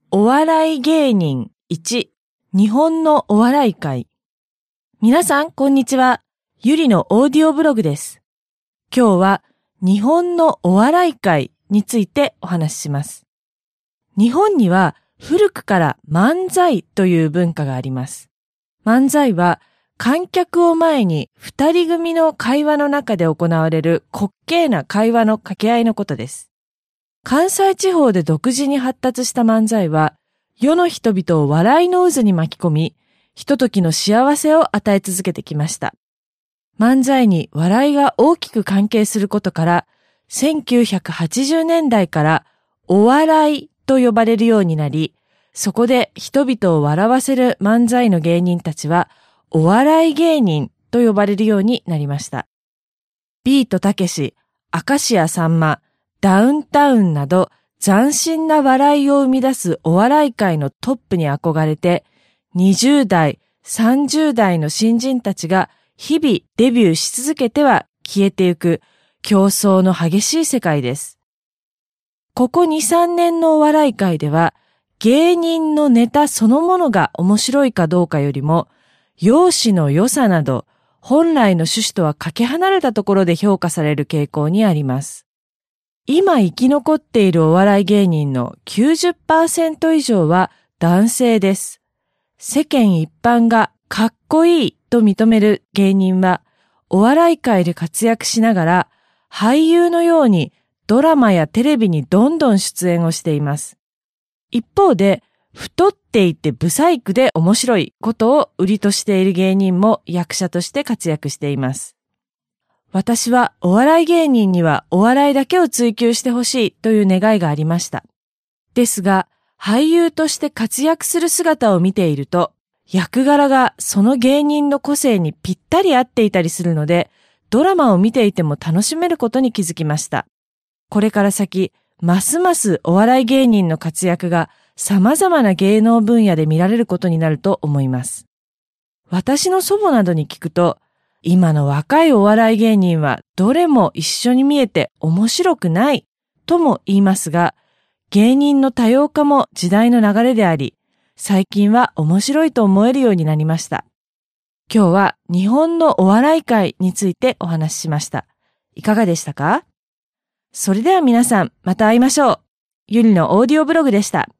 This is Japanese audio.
お笑い芸人1、日本のお笑い界。皆さん、こんにちは。ゆりのオーディオブログです。今日は日本のお笑い界についてお話しします。日本には古くから漫才という文化があります。漫才は観客を前に二人組の会話の中で行われる滑稽な会話の掛け合いのことです。関西地方で独自に発達した漫才は、世の人々を笑いの渦に巻き込み、ひとときの幸せを与え続けてきました。漫才に笑いが大きく関係することから、1980年代からお笑いと呼ばれるようになり、そこで人々を笑わせる漫才の芸人たちは、お笑い芸人と呼ばれるようになりました。ビートたけし、明石家さんま、ダウンタウンなど斬新な笑いを生み出すお笑い界のトップに憧れて、20代、30代の新人たちが日々デビューし続けては消えてゆく競争の激しい世界です。ここ2、3年のお笑い界では、芸人のネタそのものが面白いかどうかよりも、容姿の良さなど、本来の趣旨とはかけ離れたところで評価される傾向にあります。今生き残っているお笑い芸人の 90% 以上は男性です。世間一般がかっこいいと認める芸人は、お笑い界で活躍しながら、俳優のようにドラマやテレビにどんどん出演をしています。一方で、太っていてブサイクで面白いことを売りとしている芸人も役者として活躍しています。私はお笑い芸人にはお笑いだけを追求してほしいという願いがありました。ですが、俳優として活躍する姿を見ていると、役柄がその芸人の個性にぴったり合っていたりするので、ドラマを見ていても楽しめることに気づきました。これから先、ますますお笑い芸人の活躍が様々な芸能分野で見られることになると思います。私の祖母などに聞くと、今の若いお笑い芸人はどれも一緒に見えて面白くないとも言いますが、芸人の多様化も時代の流れであり、最近は面白いと思えるようになりました。今日は日本のお笑い界についてお話ししました。いかがでしたか？それでは皆さん、また会いましょう。ゆりのオーディオブログでした。